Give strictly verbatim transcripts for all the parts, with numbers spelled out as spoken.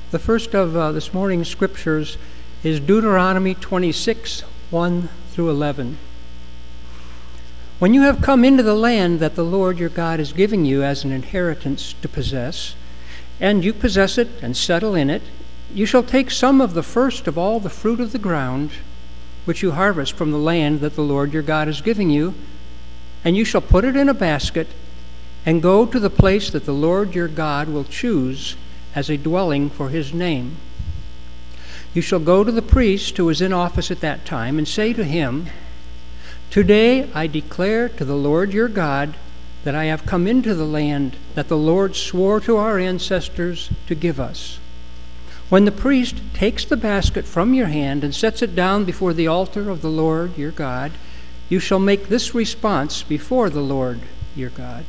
The first of uh, this morning's scriptures is Deuteronomy twenty-six, one through eleven. When you have come into the land that the Lord your God is giving you as an inheritance to possess, and you possess it and settle in it, you shall take some of the first of all the fruit of the ground, which you harvest from the land that the Lord your God is giving you, and you shall put it in a basket, and go to the place that the Lord your God will choose as a dwelling for his name. You shall go to the priest who is in office at that time, and say to him, Today I declare to the Lord your God that I have come into the land that the Lord swore to our ancestors to give us. When the priest takes the basket from your hand and sets it down before the altar of the Lord your God, you shall make this response before the Lord your God.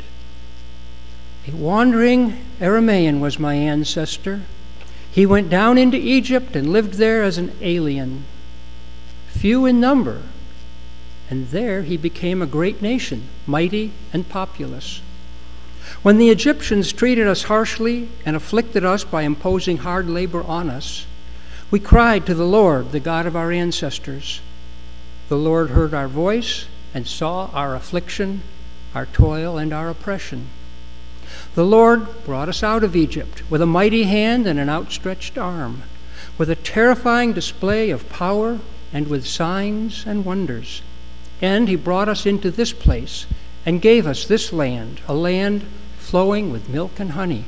A wandering Aramaean was my ancestor. He went down into Egypt and lived there as an alien, few in number, and there he became a great nation, mighty and populous. When the Egyptians treated us harshly and afflicted us by imposing hard labor on us, we cried to the Lord, the God of our ancestors. The Lord heard our voice and saw our affliction, our toil, and our oppression. The Lord brought us out of Egypt with a mighty hand and an outstretched arm, with a terrifying display of power and with signs and wonders. And he brought us into this place and gave us this land, a land flowing with milk and honey.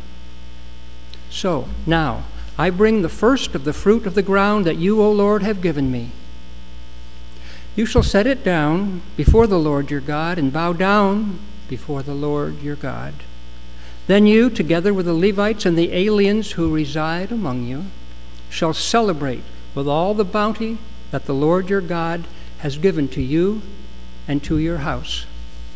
So now I bring the first of the fruit of the ground that you, O Lord, have given me. You shall set it down before the Lord your God and bow down before the Lord your God. Then you, together with the Levites and the aliens who reside among you, shall celebrate with all the bounty that the Lord your God has given to you and to your house.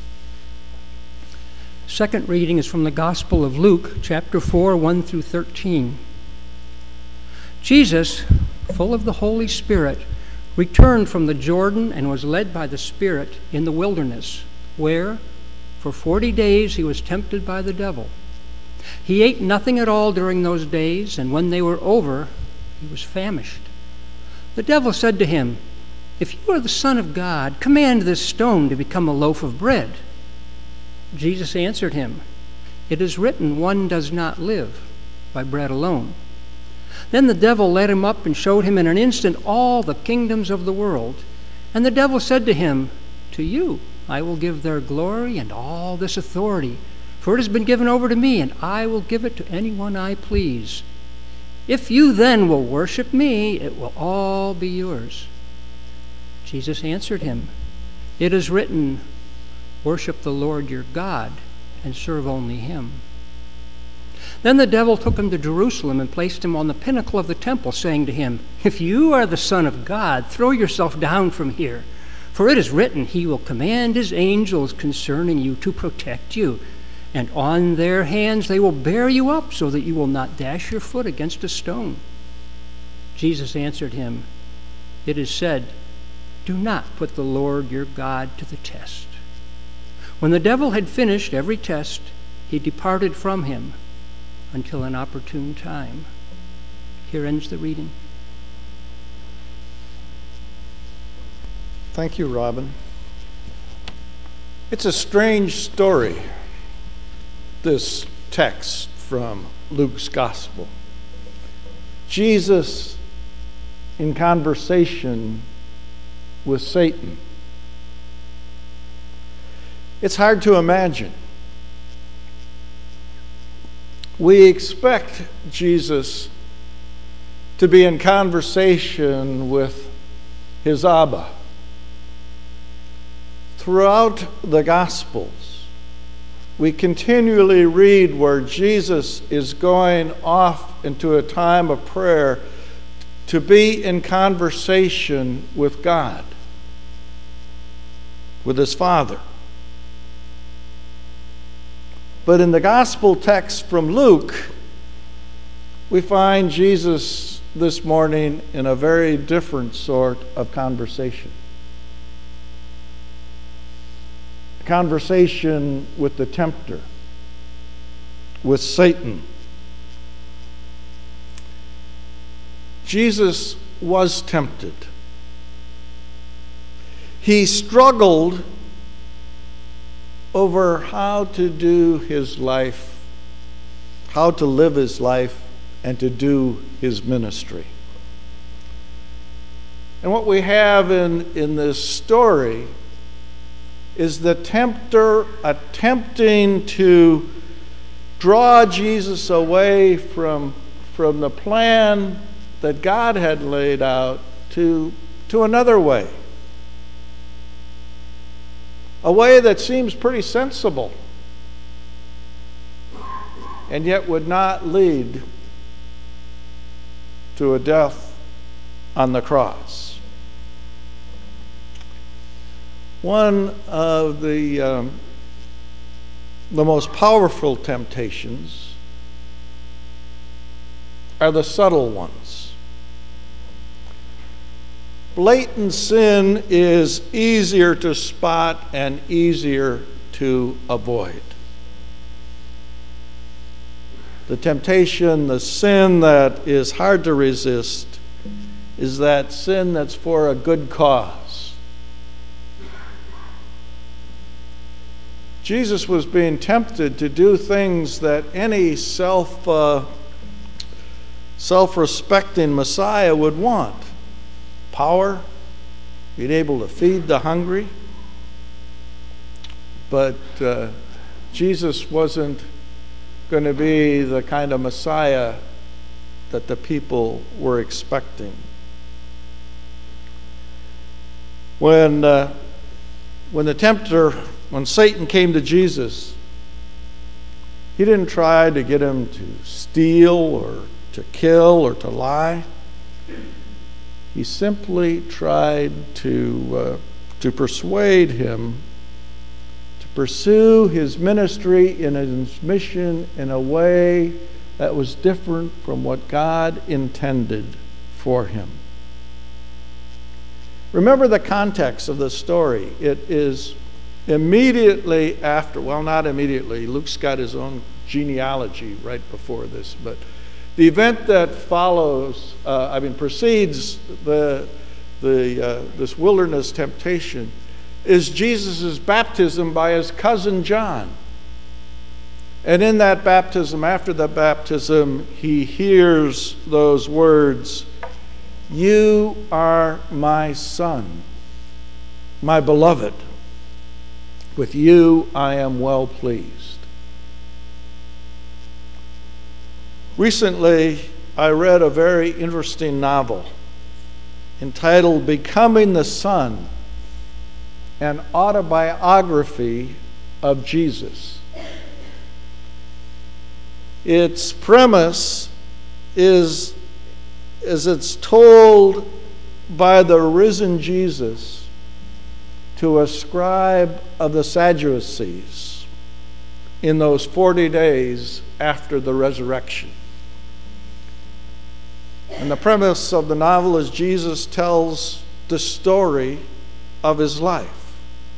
Second reading is from the Gospel of Luke, chapter four, one through thirteen. Jesus, full of the Holy Spirit, returned from the Jordan and was led by the Spirit in the wilderness, where for forty days he was tempted by the devil. He ate nothing at all during those days, and when they were over, he was famished. The devil said to him, If you are the Son of God, command this stone to become a loaf of bread. Jesus answered him, It is written, one does not live by bread alone. Then the devil led him up and showed him in an instant all the kingdoms of the world. And the devil said to him, To you I will give their glory and all this authority, for it has been given over to me, and I will give it to anyone I please. If you then will worship me, it will all be yours. Jesus answered him, It is written, Worship the Lord your God and serve only him. Then the devil took him to Jerusalem and placed him on the pinnacle of the temple, saying to him, If you are the Son of God, throw yourself down from here. For it is written, He will command His angels concerning you to protect you, and on their hands they will bear you up so that you will not dash your foot against a stone. Jesus answered him, It is said, Do not put the Lord your God to the test. When the devil had finished every test, he departed from him until an opportune time. Here ends the reading. Thank you, Robin. It's a strange story, this text from Luke's Gospel. Jesus in conversation with Satan. It's hard to imagine. We expect Jesus to be in conversation with his Abba. Throughout the Gospels, we continually read where Jesus is going off into a time of prayer to be in conversation with God, with his Father. But in the gospel text from Luke, we find Jesus this morning in a very different sort of conversation. A conversation with the tempter, with Satan. Jesus was tempted. He struggled over how to do his life, how to live his life, and to do his ministry. And what we have in, in this story is the tempter attempting to draw Jesus away from, from the plan that God had laid out to, to another way. A way that seems pretty sensible and yet would not lead to a death on the cross. One of the, um, the most powerful temptations are the subtle ones. Blatant sin is easier to spot and easier to avoid. The temptation, the sin that is hard to resist, is that sin that's for a good cause. Jesus was being tempted to do things that any self, uh, self-respecting Messiah would want. Power, being able to feed the hungry. But uh, Jesus wasn't going to be the kind of Messiah that the people were expecting. When, uh, when the tempter, when Satan came to Jesus, he didn't try to get him to steal or to kill or to lie. He simply tried to, uh, to persuade him to pursue his ministry and his mission in a way that was different from what God intended for him. Remember the context of the story. It is immediately after, well, not immediately, Luke's got his own genealogy right before this, but the event that follows, uh, I mean, precedes the, the, uh, this wilderness temptation is Jesus' baptism by his cousin John. And in that baptism, after the baptism, he hears those words, "You are my son, my beloved. With you I am well pleased." Recently, I read a very interesting novel entitled Becoming the Son, an autobiography of Jesus. Its premise is, is it's told by the risen Jesus to a scribe of the Sadducees in those forty days after the resurrection. And the premise of the novel is Jesus tells the story of his life.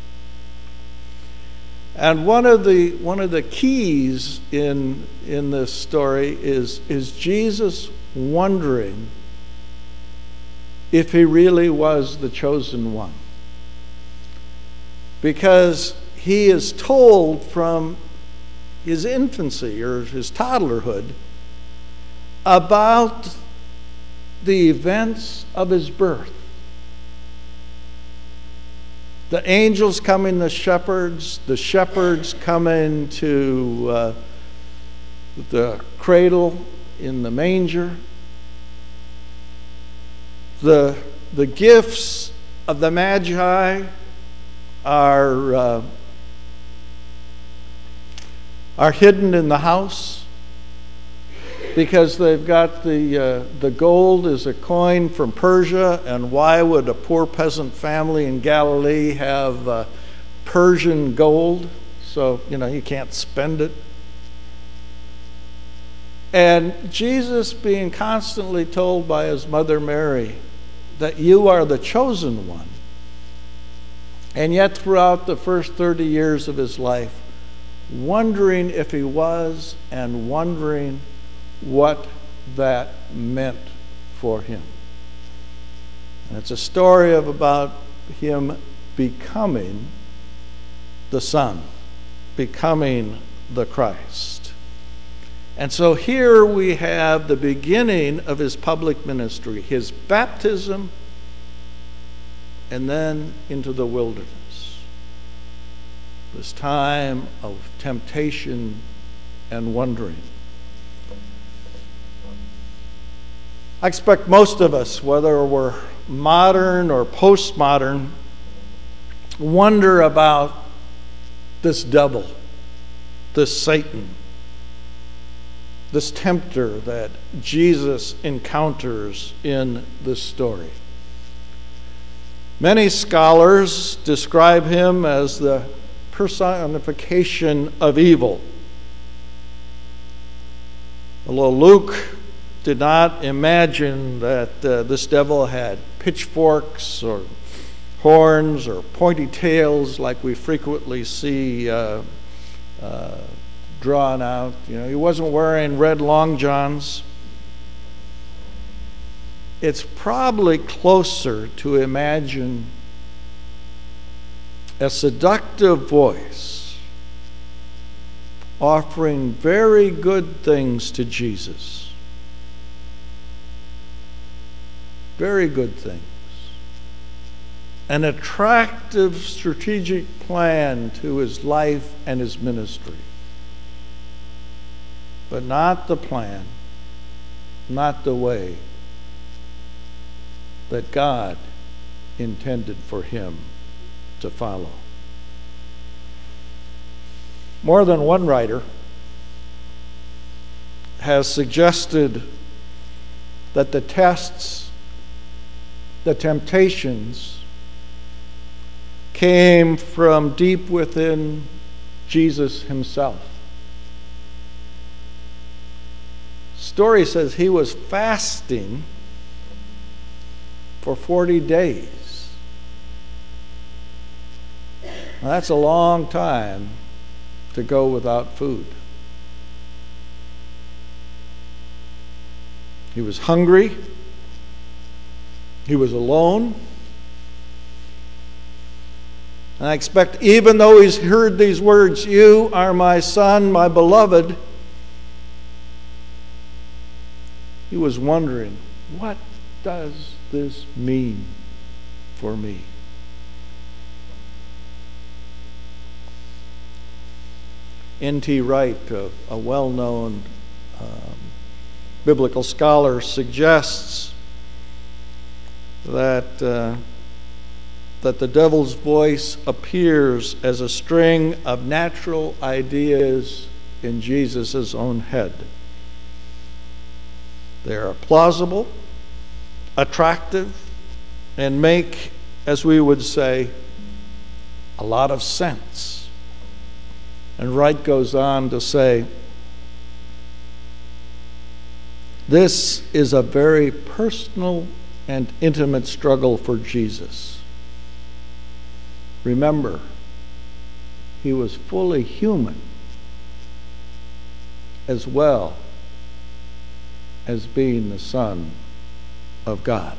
And one of the one of the keys in in this story is, is Jesus wondering if he really was the chosen one. Because he is told from his infancy or his toddlerhood about the events of his birth. The angels coming to shepherds, the shepherds coming to uh, the cradle in the manger, the, the gifts of the Magi are, uh, are hidden in the house because they've got the, uh, the gold as a coin from Persia, and why would a poor peasant family in Galilee have uh, Persian gold? So, you know, you can't spend it. And Jesus being constantly told by his mother Mary that you are the chosen one. And yet throughout the first thirty years of his life, wondering if he was and wondering what that meant for him. And it's a story of about him becoming the Son, becoming the Christ. And so here we have the beginning of his public ministry, his baptism, and then into the wilderness. This time of temptation and wondering. I expect most of us, whether we're modern or postmodern, wonder about this devil, this Satan, this tempter that Jesus encounters in this story. Many scholars describe him as the personification of evil. Although Luke did not imagine that uh, this devil had pitchforks or horns or pointy tails like we frequently see uh, uh, drawn out. You know, he wasn't wearing red long johns. It's probably closer to imagine a seductive voice offering very good things to Jesus. Very good things. An attractive strategic plan to his life and his ministry. But not the plan, not the way that God intended for him to follow. More than one writer has suggested that the tests, the temptations, came from deep within Jesus himself. Story says he was fasting for forty days. Now, that's a long time to go without food. He was hungry. He was alone. And I expect, even though he's heard these words, "You are my son, my beloved," he was wondering, what does this mean for me? N T Wright, a, a well-known um, biblical scholar, suggests that uh, that the devil's voice appears as a string of natural ideas in Jesus' own head. They are plausible, attractive, and make, as we would say, a lot of sense. And Wright goes on to say, this is a very personal and intimate struggle for Jesus. Remember, he was fully human as well as being the Son of God.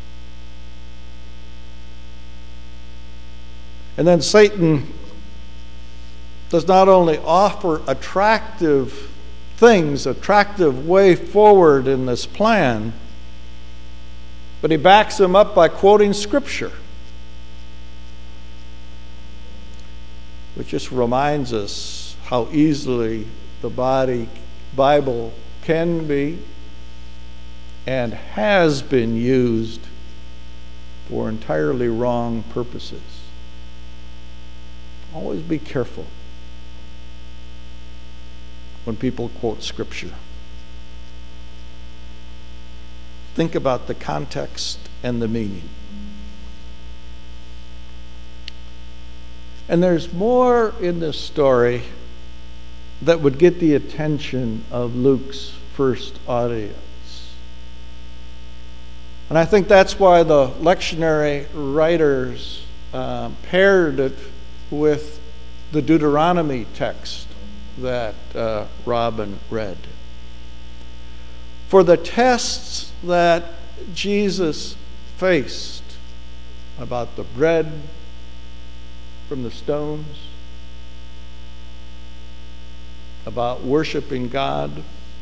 And then Satan does not only offer attractive things, attractive way forward in this plan, but he backs him up by quoting Scripture, which just reminds us how easily the body Bible can be and has been used for entirely wrong purposes. Always be careful when people quote Scripture. Think about the context and the meaning. And there's more in this story that would get the attention of Luke's first audience. And I think that's why the lectionary writers uh, paired it with the Deuteronomy text that uh, Robin read. For the tests that Jesus faced about the bread from the stones, about worshiping God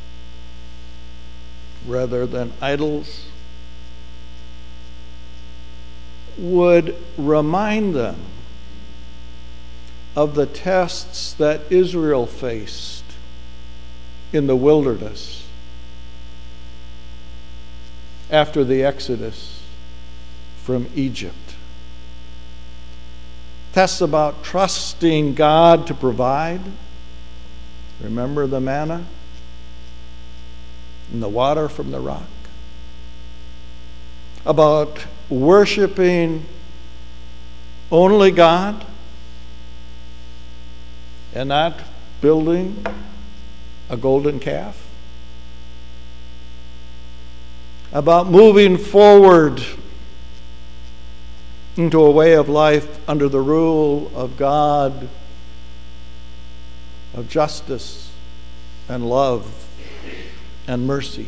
rather than idols, would remind them of the tests that Israel faced in the wilderness after the Exodus from Egypt. Tests about trusting God to provide. Remember the manna and the water from the rock? About worshiping only God and not building a golden calf? About moving forward into a way of life under the rule of God, of justice and love and mercy.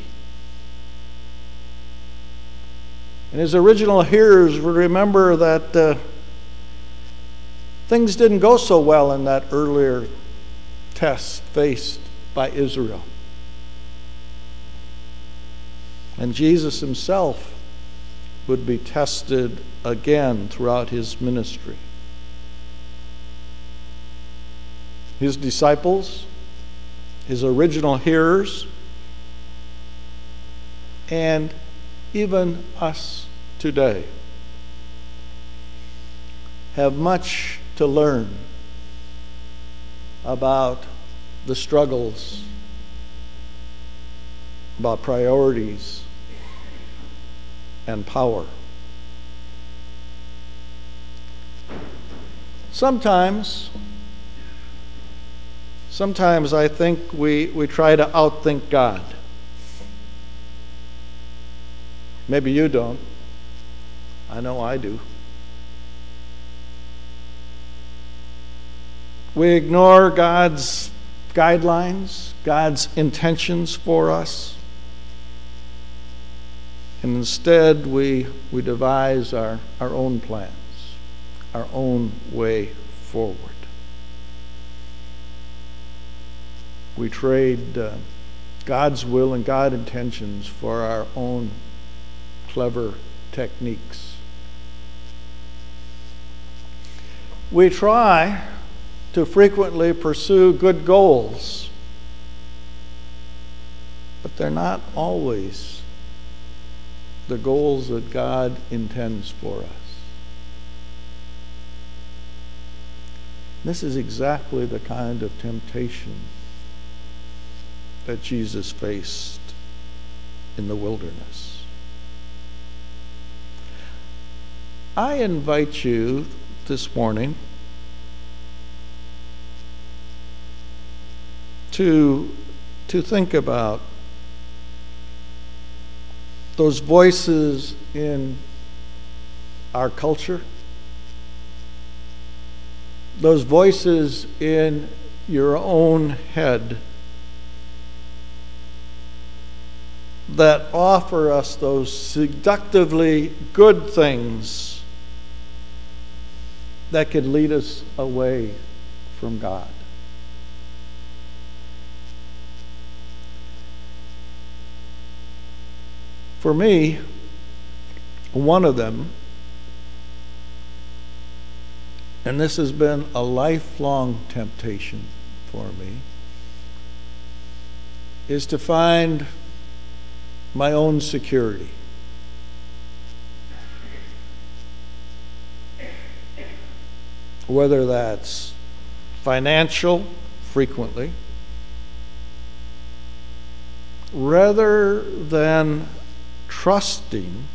And his original hearers would remember that uh, things didn't go so well in that earlier test faced by Israel. And Jesus himself would be tested again throughout his ministry. His disciples, his original hearers, and even us today have much to learn about the struggles, about priorities and power. Sometimes, sometimes I think we, we try to outthink God. Maybe you don't. I know I do. We ignore God's guidelines, God's intentions for us. And instead, we, we devise our, our own plans, our own way forward. We trade uh, God's will and God's intentions for our own clever techniques. We try to frequently pursue good goals, but they're not always the goals that God intends for us. This is exactly the kind of temptation that Jesus faced in the wilderness. I invite you this morning to, to think about those voices in our culture, those voices in your own head that offer us those seductively good things that could lead us away from God. For me, one of them, and this has been a lifelong temptation for me, is to find my own security. Whether that's financial, frequently, rather than trusting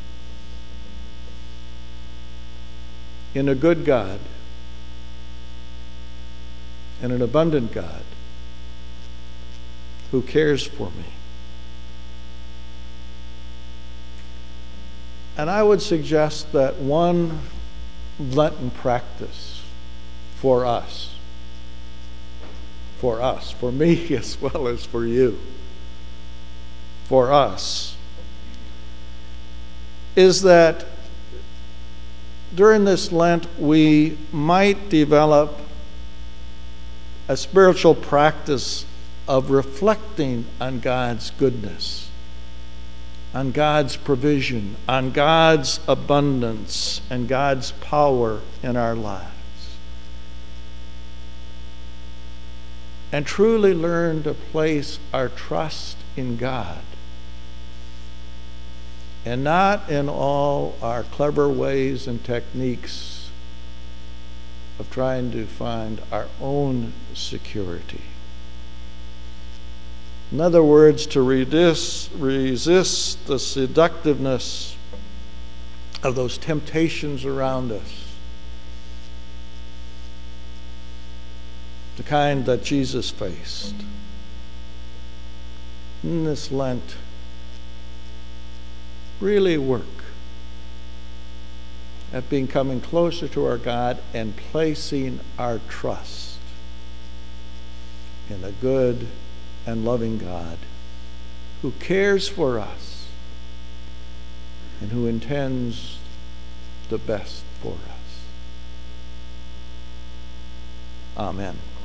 in a good God and an abundant God who cares for me. And I would suggest that one Lenten practice for us, for us, for me as well as for you, for us, is that during this Lent we might develop a spiritual practice of reflecting on God's goodness, on God's provision, on God's abundance, and God's power in our lives. And truly learn to place our trust in God, and not in all our clever ways and techniques of trying to find our own security. In other words, to resist, resist the seductiveness of those temptations around us, the kind that Jesus faced. In this Lent, really work at becoming closer to our God and placing our trust in a good and loving God who cares for us and who intends the best for us. Amen.